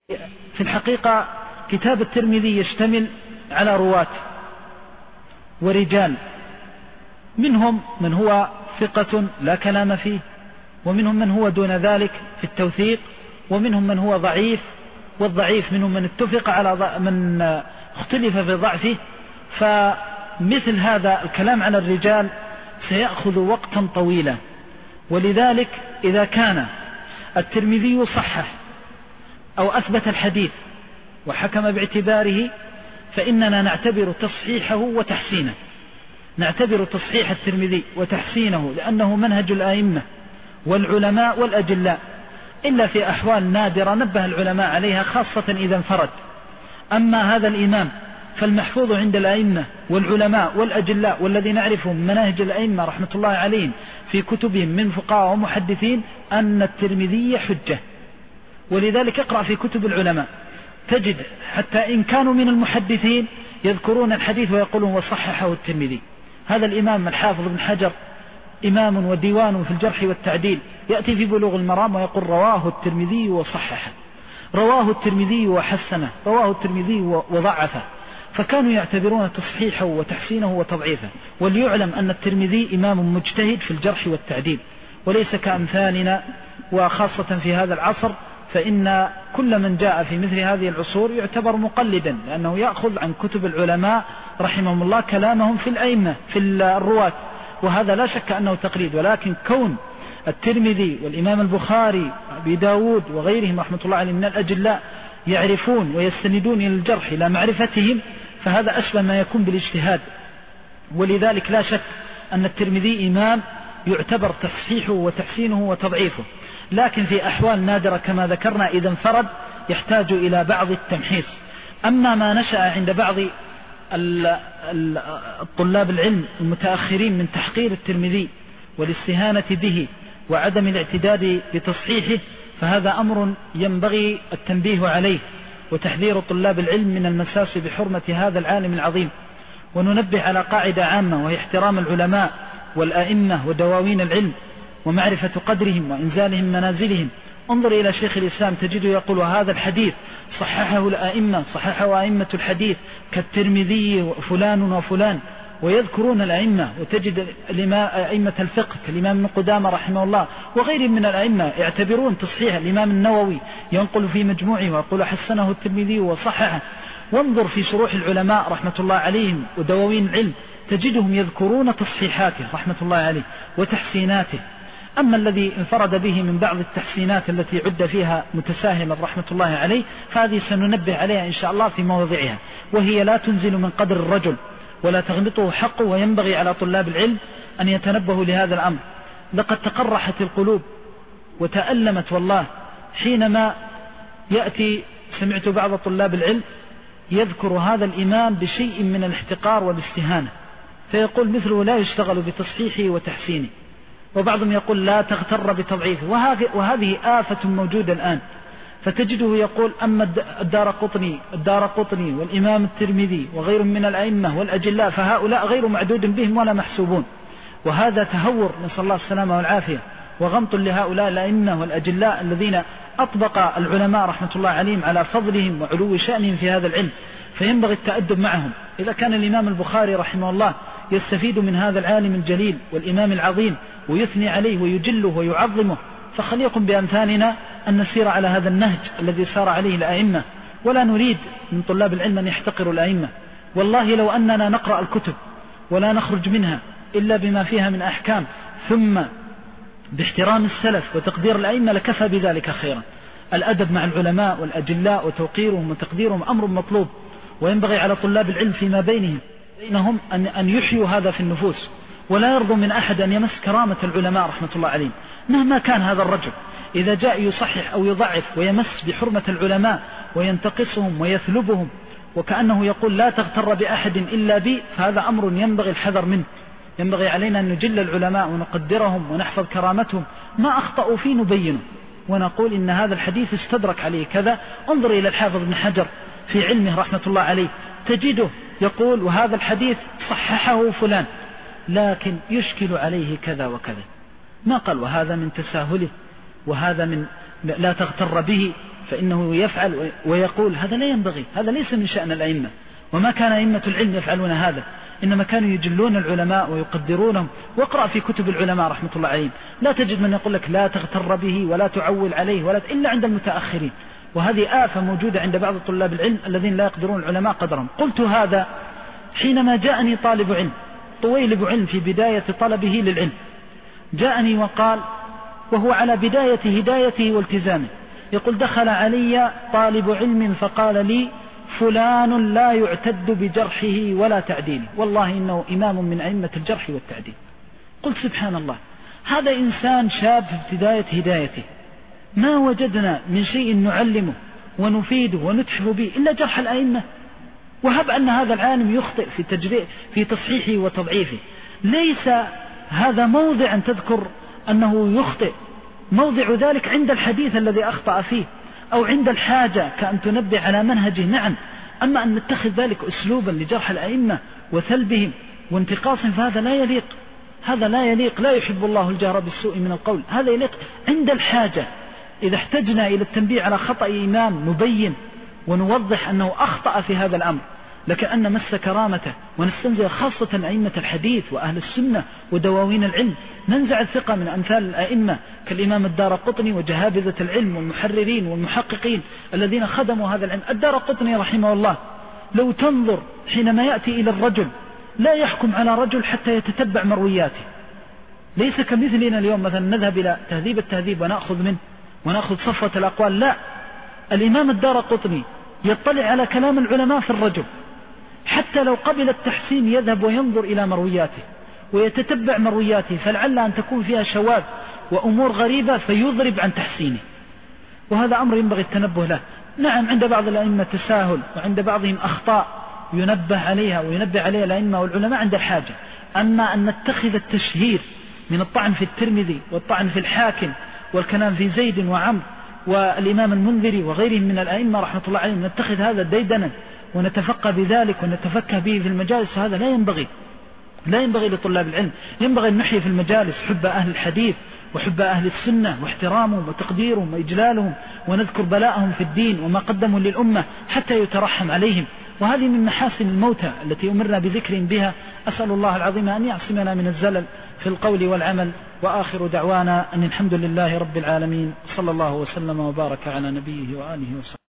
في الحقيقة كتاب الترمذي يشتمل على رواة ورجال، منهم من هو ثقة لا كلام فيه، ومنهم من هو دون ذلك في التوثيق، ومنهم من هو ضعيف، والضعيف منهم من اتفق على من اختلف في ضعفه. فمثل هذا الكلام على الرجال سيأخذ وقتا طويلا، ولذلك إذا كان الترمذي صحح أو أثبت الحديث وحكم باعتباره، فإننا نعتبر تصحيحه وتحسينه، نعتبر تصحيح الترمذي وتحسينه لأنه منهج الآئمة والعلماء والأجلاء، إلا في أحوال نادرة نبه العلماء عليها خاصة إذا انفرد. أما هذا الإمام فالمحفوظ عند الآئمة والعلماء والأجلاء والذي نعرفهم مناهج الآئمة رحمة الله عليهم في كتبهم من فقهاء ومحدثين أن الترمذي حجة. ولذلك اقرأ في كتب العلماء تجد حتى إن كانوا من المحدثين يذكرون الحديث ويقولون وصححه الترمذي. هذا الإمام الحافظ بن حجر إمام وديوان في الجرح والتعديل، يأتي في بلوغ المرام ويقول رواه الترمذي وصححه، رواه الترمذي وحسنه، رواه الترمذي وضعفه. فكانوا يعتبرون تصحيحه وتحسينه وتضعيفه. وليعلم أن الترمذي إمام مجتهد في الجرح والتعديل وليس كأمثالنا، وخاصة في هذا العصر فإن كل من جاء في مثل هذه العصور يعتبر مقلدا، لأنه يأخذ عن كتب العلماء رحمهم الله كلامهم في الأئمة في الرواة، وهذا لا شك أنه تقليد. ولكن كون الترمذي والإمام البخاري أبي داود وغيرهم رحمة الله عليهم من الأجلاء يعرفون ويستندون إلى الجرح إلى معرفتهم، فهذا أشبه ما يكون بالاجتهاد. ولذلك لا شك أن الترمذي إمام يعتبر تصحيحه وتحسينه وتضعيفه، لكن في أحوال نادرة كما ذكرنا إذا انفرد يحتاج إلى بعض التمحيص. أما ما نشأ عند بعض الطلاب العلم المتأخرين من تحقير الترمذي والاستهانة به وعدم الاعتداد بتصحيحه، فهذا أمر ينبغي التنبيه عليه وتحذير طلاب العلم من المساس بحرمة هذا العالم العظيم. وننبه على قاعدة عامة وهي احترام العلماء والآئمة ودواوين العلم ومعرفة قدرهم وإنزالهم منازلهم. انظر إلى شيخ الإسلام تجده يقول وهذا الحديث صححه الآئمة، صححه أئمة الحديث كالترمذي فلان وفلان، ويذكرون الأئمة. وتجد أئمة الفقه كالإمام ابن قدامة رحمه الله وغيرهم من الأئمة يعتبرون تصحيح. الإمام النووي ينقل في مجموعه ويقول حسنه الترمذي وصححه. وانظر في شروح العلماء رحمة الله عليهم ودواوين العلم تجدهم يذكرون تصحيحاته رحمة الله عليه وتحسيناته. أما الذي انفرد به من بعض التحسينات التي عد فيها متساهلا رحمة الله عليه، فهذه سننبه عليها إن شاء الله في مواضعها، وهي لا تنزل من قدر الرجل ولا تغمطه حقه. وينبغي على طلاب العلم أن يتنبهوا لهذا الأمر. لقد تقرحت القلوب وتألمت والله حينما يأتي سمعت بعض طلاب العلم يذكر هذا الإمام بشيء من الاحتقار والاستهانة، فيقول مثله لا يشتغل بتصحيحه وتحسينه، وبعضهم يقول لا تغتر بتضعيفه. وهذه آفة موجودة الآن. فتجده يقول أما الدارقطني والإمام الترمذي وغيرهم من الأئمة والأجلاء فهؤلاء غير معدود بهم ولا محسوبون. وهذا تهور نسأل الله السلامة والعافية وغمط لهؤلاء الأئمة والأجلاء الذين أطبق العلماء رحمة الله عليهم على فضلهم وعلو شأنهم في هذا العلم. فينبغي التأدب معهم. إذا كان الإمام البخاري رحمه الله يستفيد من هذا العالم الجليل والإمام العظيم ويثني عليه ويجله ويعظمه، فخليكم بأمثالنا أن نسير على هذا النهج الذي سار عليه الأئمة. ولا نريد من طلاب العلم أن يحتقروا الأئمة. والله لو أننا نقرأ الكتب ولا نخرج منها إلا بما فيها من أحكام ثم باحترام السلف وتقدير الأئمة لكفى بذلك خيرا. الأدب مع العلماء والأجلاء وتوقيرهم وتقديرهم أمر مطلوب، وينبغي على طلاب العلم فيما بينهم أن يحيوا هذا في النفوس، ولا يرضوا من أحد أن يمس كرامة العلماء رحمة الله عليهم مهما كان هذا الرجل. إذا جاء يصحح أو يضعف ويمس بحرمة العلماء وينتقصهم ويثلبهم وكأنه يقول لا تغتر بأحد إلا بي، فهذا أمر ينبغي الحذر منه. ينبغي علينا أن نجل العلماء ونقدرهم ونحفظ كرامتهم، ما أخطأوا فيه نبينه ونقول إن هذا الحديث استدرك عليه كذا. انظر إلى الحافظ بن حجر في علمه رحمة الله عليه تجده يقول وهذا الحديث صححه فلان لكن يشكل عليه كذا وكذا، ما قال وهذا من تساهله وهذا من لا تغتر به. فإنه يفعل ويقول هذا لا ينبغي، هذا ليس من شأن الأئمة، وما كان أئمة العلم يفعلون هذا، إنما كانوا يجلون العلماء ويقدرونهم. واقرأ في كتب العلماء رحمة الله عليهم لا تجد من يقول لك لا تغتر به ولا تعول عليه إلا عند المتأخرين، وهذه آفة موجودة عند بعض طلاب العلم الذين لا يقدرون العلماء قدرهم. قلت هذا حينما جاءني طالب علم طويلب علم في بداية طلبه للعلم، جاءني وقال وهو على بداية هدايته والتزامه، يقول دخل علي طالب علم فقال لي فلان لا يعتد بجرحه ولا تعديله، والله إنه إمام من أئمة الجرح والتعديل. قلت سبحان الله، هذا إنسان شاب في بداية هدايته، ما وجدنا من شيء نعلمه ونفيده ونتحف به إلا جرح الأئمة، وهب أن هذا العالم يخطئ في تصحيحه وتضعيفه، ليس هذا موضع أن تذكر أنه يخطئ، موضع ذلك عند الحديث الذي أخطأ فيه أو عند الحاجة كأن تنبه على منهجه، نعم، أما أن نتخذ ذلك أسلوبا لجرح الأئمة وثلبهم وانتقاصهم فهذا لا يليق، هذا لا يليق، لا يحب الله الجهر بالسوء من القول، هذا يليق عند الحاجة. إذا احتجنا إلى التنبيه على خطأ إمام نبين ونوضح أنه أخطأ في هذا الأمر، لكن أن نمس كرامته ونستنزل خاصة أئمة الحديث وأهل السنة ودواوين العلم، ننزع الثقة من أمثال الأئمة كالإمام الدارقطني وجهابذة العلم والمحررين والمحققين الذين خدموا هذا العلم. الدارقطني رحمه الله لو تنظر حينما يأتي إلى الرجل لا يحكم على رجل حتى يتتبع مروياته، ليس كمثلنا اليوم مثلا نذهب إلى تهذيب التهذيب ونأخذ منه ونأخذ صفوة الأقوال، لا، الإمام الدارقطني يطلع على كلام العلماء في الرجل، حتى لو قبل التحسين يذهب وينظر إلى مروياته ويتتبع مروياته، فلعل أن تكون فيها شواذ وأمور غريبة فيضرب عن تحسينه، وهذا أمر ينبغي التنبه له. نعم عند بعض الأئمة تساهل وعند بعضهم أخطاء ينبه عليها وينبه عليها الأئمة والعلماء عند الحاجة، أما أن نتخذ التشهير من الطعن في الترمذي والطعن في الحاكم والكلام في زيد وعمر والإمام المنذري وغيرهم من الأئمة رحمة الله عليهم، نتخذ هذا ديدنا ونتفقه بذلك ونتفكه به في المجالس، هذا لا ينبغي، لا ينبغي لطلاب العلم. ينبغي أن نحيي في المجالس حب أهل الحديث وحب أهل السنة واحترامهم وتقديرهم وإجلالهم، ونذكر بلاءهم في الدين وما قدموا للأمة حتى يترحم عليهم، وهذه من محاسن الموتى التي أمرنا بذكر بها. أسأل الله العظيم أن يعصمنا من الزلل في القول والعمل، وآخر دعوانا أن الحمد لله رب العالمين، صلى الله وسلم وبارك على نبيه وآله وصحبه.